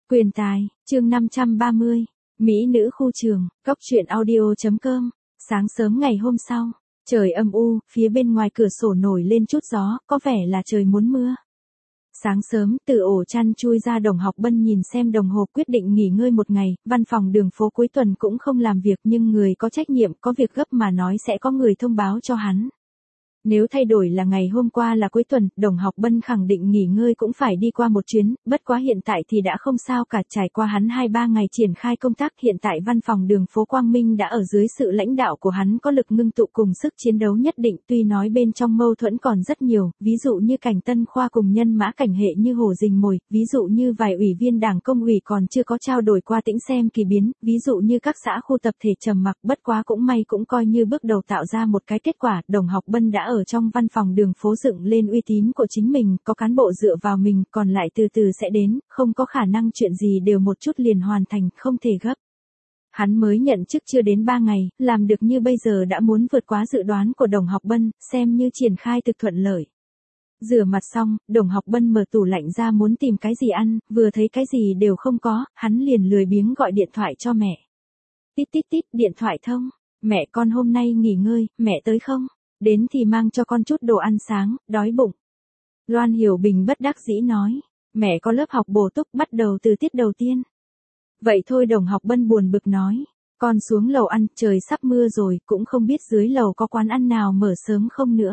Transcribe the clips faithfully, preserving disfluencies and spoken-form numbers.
Quyền tài, chương năm trăm ba mươi, Mỹ nữ khu trường, cóc truyện audio.com, sáng sớm ngày hôm sau, trời âm u, phía bên ngoài cửa sổ nổi lên chút gió, có vẻ là trời muốn mưa. Sáng sớm, từ ổ chăn chui ra Đồng Học Bân nhìn xem đồng hồ quyết định nghỉ ngơi một ngày, văn phòng đường phố cuối tuần cũng không làm việc nhưng người có trách nhiệm có việc gấp mà nói sẽ có người thông báo cho hắn. Nếu thay đổi là ngày hôm qua là cuối tuần, Đồng Học Bân khẳng định nghỉ ngơi cũng phải đi qua một chuyến, bất quá hiện tại thì đã không sao cả, trải qua hắn hai ba ngày triển khai công tác, hiện tại văn phòng đường phố Quang Minh đã ở dưới sự lãnh đạo của hắn có lực ngưng tụ cùng sức chiến đấu nhất định, tuy nói bên trong mâu thuẫn còn rất nhiều, ví dụ như Cảnh Tân Khoa cùng nhân mã cảnh hệ như hổ rình mồi, ví dụ như vài ủy viên đảng công ủy còn chưa có trao đổi qua tĩnh xem kỳ biến, ví dụ như các xã khu tập thể trầm mặc, bất quá cũng may cũng coi như bước đầu tạo ra một cái kết quả, Đồng Học Bân đã ở trong văn phòng đường phố dựng lên uy tín của chính mình, có cán bộ dựa vào mình, còn lại từ từ sẽ đến, không có khả năng chuyện gì đều một chút liền hoàn thành, không thể gấp. Hắn mới nhận chức chưa đến ba ngày, làm được như bây giờ đã muốn vượt quá dự đoán của Đồng Học Bân, xem như triển khai thực thuận lợi. Rửa mặt xong, Đồng Học Bân mở tủ lạnh ra muốn tìm cái gì ăn, vừa thấy cái gì đều không có, hắn liền lười biếng gọi điện thoại cho mẹ. Tít tít tít, điện thoại thông. Mẹ, con hôm nay nghỉ ngơi, mẹ tới không? Đến thì mang cho con chút đồ ăn sáng, đói bụng. Loan Hiểu Bình bất đắc dĩ nói, mẹ có lớp học bổ túc bắt đầu từ tiết đầu tiên. Vậy thôi, Đồng Học Bân buồn bực nói, con xuống lầu ăn, trời sắp mưa rồi, cũng không biết dưới lầu có quán ăn nào mở sớm không nữa.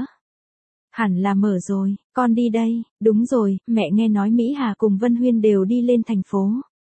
Hẳn là mở rồi, con đi đây. Đúng rồi, mẹ nghe nói Mỹ Hà cùng Vân Huyên đều đi lên thành phố.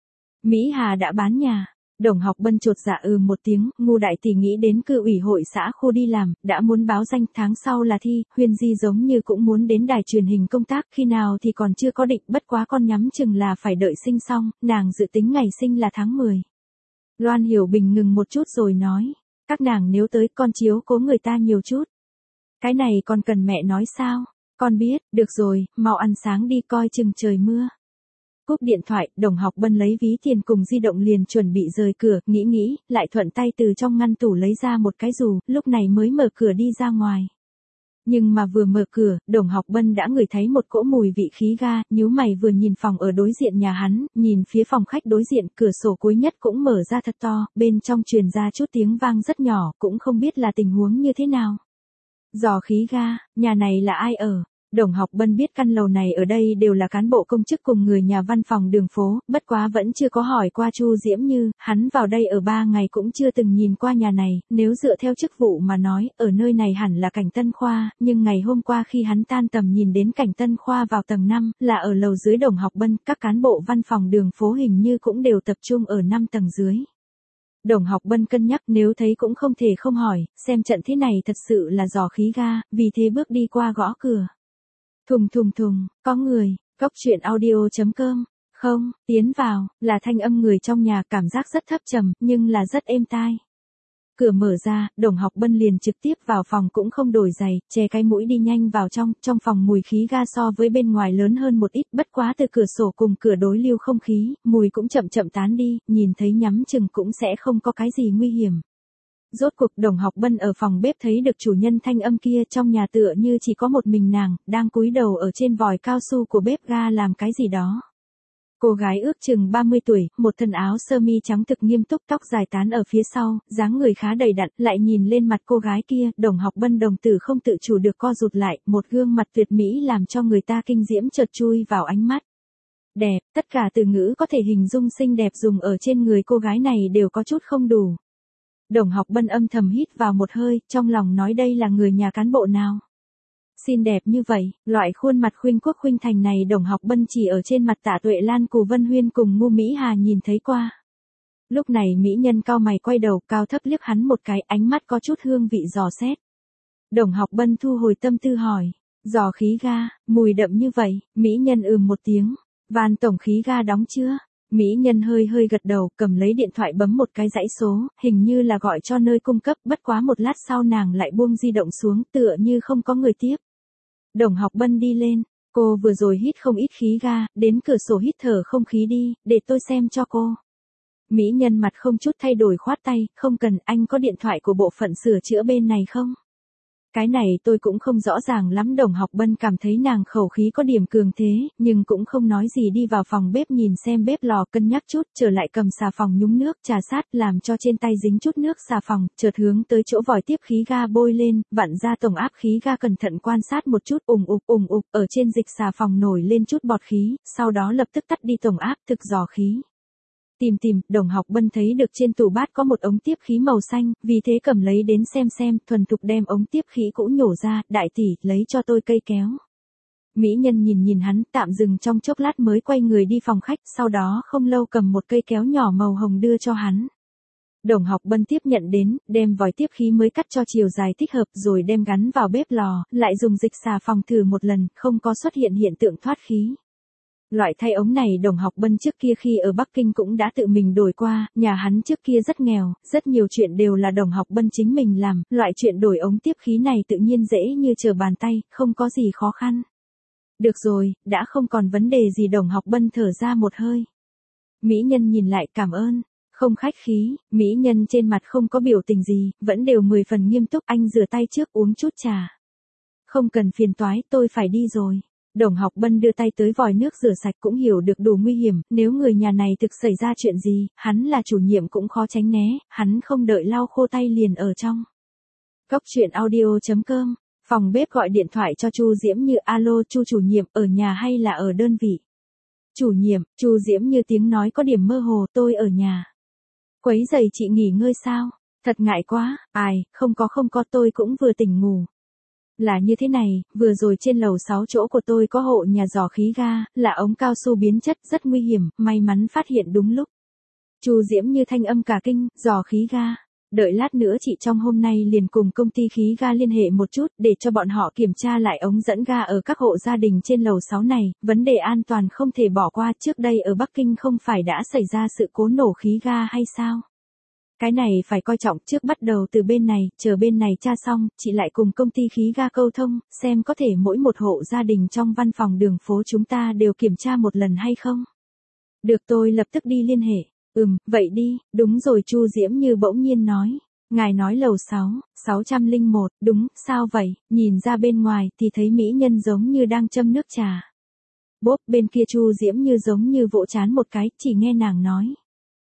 Mỹ Hà đã bán nhà. Đồng Học Bân chột dạ ừ một tiếng, ngu đại tỷ nghĩ đến cư ủy hội xã khu đi làm, đã muốn báo danh, tháng sau là thi, Huyên Di giống như cũng muốn đến đài truyền hình công tác, khi nào thì còn chưa có định, bất quá con nhắm chừng là phải đợi sinh xong, nàng dự tính ngày sinh là tháng mười. Loan Hiểu Bình ngừng một chút rồi nói, các nàng nếu tới con chiếu cố người ta nhiều chút. Cái này còn cần mẹ nói sao, con biết, được rồi, mau ăn sáng đi coi chừng trời mưa. Cúp điện thoại, Đồng Học Bân lấy ví tiền cùng di động liền chuẩn bị rời cửa, nghĩ nghĩ, lại thuận tay từ trong ngăn tủ lấy ra một cái dù, lúc này mới mở cửa đi ra ngoài. Nhưng mà vừa mở cửa, Đồng Học Bân đã ngửi thấy một cỗ mùi vị khí ga, nhíu mày vừa nhìn phòng ở đối diện nhà hắn, nhìn phía phòng khách đối diện, cửa sổ cuối nhất cũng mở ra thật to, bên trong truyền ra chút tiếng vang rất nhỏ, cũng không biết là tình huống như thế nào. Dò khí ga, nhà này là ai ở? Đồng Học Bân biết căn lầu này ở đây đều là cán bộ công chức cùng người nhà văn phòng đường phố, bất quá vẫn chưa có hỏi qua Chu Diễm Như, hắn vào đây ở ba ngày cũng chưa từng nhìn qua nhà này, nếu dựa theo chức vụ mà nói, ở nơi này hẳn là Cảnh Tân Khoa, nhưng ngày hôm qua khi hắn tan tầm nhìn đến Cảnh Tân Khoa vào tầng năm, là ở lầu dưới Đồng Học Bân, các cán bộ văn phòng đường phố hình như cũng đều tập trung ở năm tầng dưới. Đồng Học Bân cân nhắc nếu thấy cũng không thể không hỏi, xem trận thế này thật sự là dò khí ga, vì thế bước đi qua gõ cửa. Thùng thùng thùng, có người, cóc truyện audio.com, không, tiến vào, là thanh âm người trong nhà, cảm giác rất thấp trầm, nhưng là rất êm tai. Cửa mở ra, Đồng Học Bân liền trực tiếp vào phòng cũng không đổi giày, che cái mũi đi nhanh vào trong, trong phòng mùi khí ga so với bên ngoài lớn hơn một ít, bất quá từ cửa sổ cùng cửa đối lưu không khí, mùi cũng chậm chậm tán đi, nhìn thấy nhắm chừng cũng sẽ không có cái gì nguy hiểm. Rốt cuộc Đồng Học Bân ở phòng bếp thấy được chủ nhân thanh âm kia, trong nhà tựa như chỉ có một mình nàng, đang cúi đầu ở trên vòi cao su của bếp ga làm cái gì đó. Cô gái ước chừng ba mươi tuổi, một thân áo sơ mi trắng thực nghiêm túc, tóc dài tán ở phía sau, dáng người khá đầy đặn, lại nhìn lên mặt cô gái kia, Đồng Học Bân đồng tử không tự chủ được co rụt lại, một gương mặt tuyệt mỹ làm cho người ta kinh diễm chợt chui vào ánh mắt. Đẹp, tất cả từ ngữ có thể hình dung xinh đẹp dùng ở trên người cô gái này đều có chút không đủ. Đồng Học Bân âm thầm hít vào một hơi, trong lòng nói đây là người nhà cán bộ nào. Xinh đẹp như vậy, loại khuôn mặt khuynh quốc khuynh thành này Đồng Học Bân chỉ ở trên mặt Tạ Tuệ Lan, Cù Vân Huyên cùng Ngô Mỹ Hà nhìn thấy qua. Lúc này mỹ nhân cau mày quay đầu, cao thấp liếc hắn một cái, ánh mắt có chút hương vị dò xét. Đồng Học Bân thu hồi tâm tư hỏi, dò khí ga, mùi đậm như vậy, mỹ nhân ừm một tiếng, Van tổng khí ga đóng chưa? Mỹ nhân hơi hơi gật đầu, cầm lấy điện thoại bấm một cái dãy số, hình như là gọi cho nơi cung cấp, bất quá một lát sau nàng lại buông di động xuống, tựa như không có người tiếp. Đồng Học Bân đi lên, cô vừa rồi hít không ít khí ga, đến cửa sổ hít thở không khí đi, để tôi xem cho cô. Mỹ nhân mặt không chút thay đổi khoát tay, không cần, anh có điện thoại của bộ phận sửa chữa bên này không? Cái này tôi cũng không rõ ràng lắm. Đồng Học Bân cảm thấy nàng khẩu khí có điểm cường thế, nhưng cũng không nói gì, đi vào phòng bếp nhìn xem bếp lò, cân nhắc chút, trở lại cầm xà phòng nhúng nước trà sát, làm cho trên tay dính chút nước xà phòng, chợt hướng tới chỗ vòi tiếp khí ga bôi lên, vặn ra tổng áp khí ga, cẩn thận quan sát một chút, ùng ục ùng ục, ở trên dịch xà phòng nổi lên chút bọt khí, sau đó lập tức tắt đi tổng áp, thực dò khí. Tìm tìm, Đồng Học Bân thấy được trên tủ bát có một ống tiếp khí màu xanh, vì thế cầm lấy đến xem xem, thuần thục đem ống tiếp khí cũ nhổ ra, đại tỷ, lấy cho tôi cây kéo. Mỹ nhân nhìn nhìn hắn, tạm dừng trong chốc lát mới quay người đi phòng khách, sau đó không lâu cầm một cây kéo nhỏ màu hồng đưa cho hắn. Đồng Học Bân tiếp nhận đến, đem vòi tiếp khí mới cắt cho chiều dài thích hợp rồi đem gắn vào bếp lò, lại dùng dịch xà phòng thử một lần, không có xuất hiện hiện tượng thoát khí. Loại thay ống này Đồng Học Bân trước kia khi ở Bắc Kinh cũng đã tự mình đổi qua, nhà hắn trước kia rất nghèo, rất nhiều chuyện đều là Đồng Học Bân chính mình làm, loại chuyện đổi ống tiếp khí này tự nhiên dễ như trở bàn tay, không có gì khó khăn. Được rồi, đã không còn vấn đề gì. Đồng Học Bân thở ra một hơi. Mỹ nhân nhìn lại, cảm ơn. Không khách khí. Mỹ nhân trên mặt không có biểu tình gì, vẫn đều mười phần nghiêm túc. Anh rửa tay trước, uống chút trà. Không cần phiền toái, tôi phải đi rồi. Đồng Học Bân đưa tay tới vòi nước rửa sạch, cũng hiểu được đủ nguy hiểm, nếu người nhà này thực xảy ra chuyện gì, hắn là chủ nhiệm cũng khó tránh né, hắn không đợi lau khô tay liền ở trong. Cốc truyện audio chấm com, phòng bếp gọi điện thoại cho Chu Diễm Như, alo Chu chủ nhiệm, ở nhà hay là ở đơn vị? Chủ nhiệm, Chu Diễm Như tiếng nói có điểm mơ hồ, tôi ở nhà. Quấy giày chị nghỉ ngơi sao? Thật ngại quá, ai, không có không có, tôi cũng vừa tỉnh ngủ. Là như thế này, vừa rồi trên lầu sáu chỗ của tôi có hộ nhà dò khí ga, là ống cao su biến chất, rất nguy hiểm, may mắn phát hiện đúng lúc. Chu Diễm Như thanh âm cả kinh, dò khí ga. Đợi lát nữa chị trong hôm nay liền cùng công ty khí ga liên hệ một chút, để cho bọn họ kiểm tra lại ống dẫn ga ở các hộ gia đình trên lầu sáu này, vấn đề an toàn không thể bỏ qua. Trước đây ở Bắc Kinh không phải đã xảy ra sự cố nổ khí ga hay sao? Cái này phải coi trọng, trước bắt đầu từ bên này, chờ bên này tra xong, chị lại cùng công ty khí ga câu thông, xem có thể mỗi một hộ gia đình trong văn phòng đường phố chúng ta đều kiểm tra một lần hay không. Được, tôi lập tức đi liên hệ. Ừm, vậy đi. Đúng rồi, Chu Diễm Như bỗng nhiên nói. Ngài nói lầu sáu, sáu không một, đúng, sao vậy? Nhìn ra bên ngoài thì thấy mỹ nhân giống như đang châm nước trà. Bốp, bên kia Chu Diễm Như giống như vỗ chán một cái, chỉ nghe nàng nói.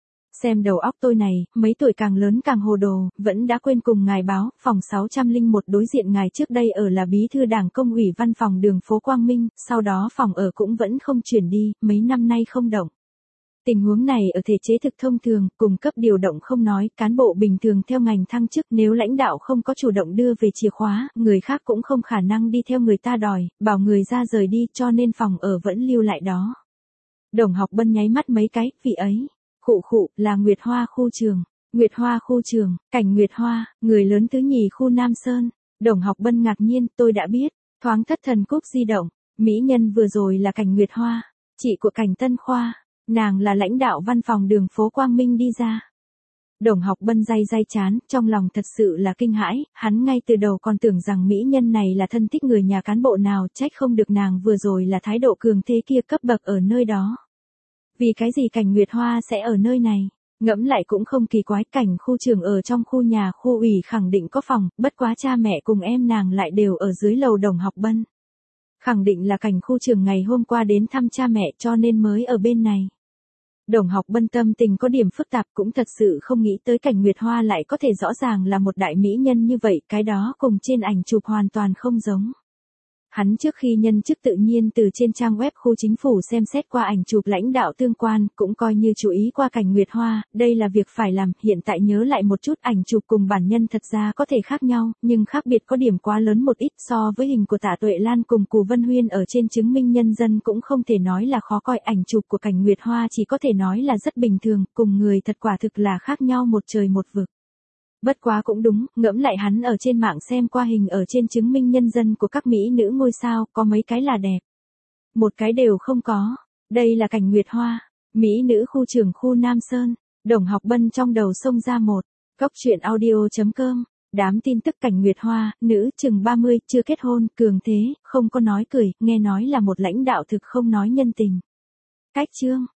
Xem đầu óc tôi này, mấy tuổi càng lớn càng hồ đồ, vẫn đã quên cùng ngài báo, phòng sáu không một đối diện ngài trước đây ở là bí thư đảng công ủy văn phòng đường phố Quang Minh, sau đó phòng ở cũng vẫn không chuyển đi, mấy năm nay không động. Tình huống này ở thể chế thực thông thường, cùng cấp điều động không nói, cán bộ bình thường theo ngành thăng chức, nếu lãnh đạo không có chủ động đưa về chìa khóa, người khác cũng không khả năng đi theo người ta đòi, bảo người ra rời đi, cho nên phòng ở vẫn lưu lại đó. Đồng Học Bân nháy mắt mấy cái, vị ấy. Khụ khụ, là Nguyệt Hoa khu trường. Nguyệt Hoa khu trường, Cảnh Nguyệt Hoa, người lớn thứ nhì khu Nam Sơn. Đồng Học Bân ngạc nhiên, tôi đã biết. Thoáng thất thần cúp di động. Mỹ nhân vừa rồi là Cảnh Nguyệt Hoa, chị của Cảnh Tân Khoa. Nàng là lãnh đạo văn phòng đường phố Quang Minh đi ra. Đồng Học Bân day day chán, trong lòng thật sự là kinh hãi, hắn ngay từ đầu còn tưởng rằng mỹ nhân này là thân thích người nhà cán bộ nào, trách không được nàng vừa rồi là thái độ cường thế kia cấp bậc ở nơi đó. Vì cái gì Cảnh Nguyệt Hoa sẽ ở nơi này? Ngẫm lại cũng không kỳ quái, Cảnh khu trường ở trong khu nhà khu ủy khẳng định có phòng, bất quá cha mẹ cùng em nàng lại đều ở dưới lầu Đồng Học Bân. Khẳng định là Cảnh khu trường ngày hôm qua đến thăm cha mẹ cho nên mới ở bên này. Đồng Học Bân tâm tình có điểm phức tạp, cũng thật sự không nghĩ tới Cảnh Nguyệt Hoa lại có thể rõ ràng là một đại mỹ nhân như vậy, cái đó cùng trên ảnh chụp hoàn toàn không giống. Hắn trước khi nhân chức tự nhiên từ trên trang web khu chính phủ xem xét qua ảnh chụp lãnh đạo tương quan, cũng coi như chú ý qua Cảnh Nguyệt Hoa, đây là việc phải làm, hiện tại nhớ lại một chút ảnh chụp cùng bản nhân thật ra có thể khác nhau, nhưng khác biệt có điểm quá lớn một ít so với hình của Tạ Tuệ Lan cùng Cù Vân Huyên ở trên chứng minh nhân dân cũng không thể nói là khó coi, ảnh chụp của Cảnh Nguyệt Hoa chỉ có thể nói là rất bình thường, cùng người thật quả thực là khác nhau một trời một vực. Bất quá cũng đúng, ngẫm lại hắn ở trên mạng xem qua hình ở trên chứng minh nhân dân của các mỹ nữ ngôi sao, có mấy cái là đẹp. Một cái đều không có. Đây là Cảnh Nguyệt Hoa, mỹ nữ khu trưởng khu Nam Sơn. Đồng Học Bân trong đầu xông ra một. Cốc truyện audio chấm com. Đám tin tức Cảnh Nguyệt Hoa, nữ chừng ba mươi, chưa kết hôn, cường thế, không có nói cười, nghe nói là một lãnh đạo thực không nói nhân tình. Cách chương.